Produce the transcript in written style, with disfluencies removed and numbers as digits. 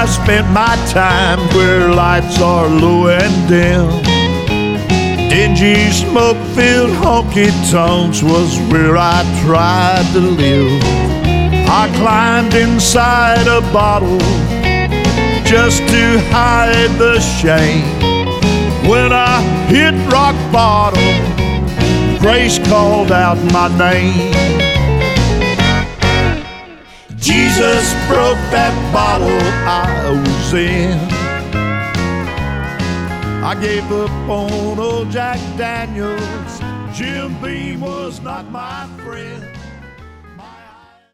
spent my time where lights are low and dim. Dingy, smoke-filled honky-tonks was where I tried to live. I climbed inside a bottle just to hide the shame. When I hit rock bottom, grace called out my name. Jesus broke that bottle I was in. I gave up on old Jack Daniels. Jim Beam was not my friend.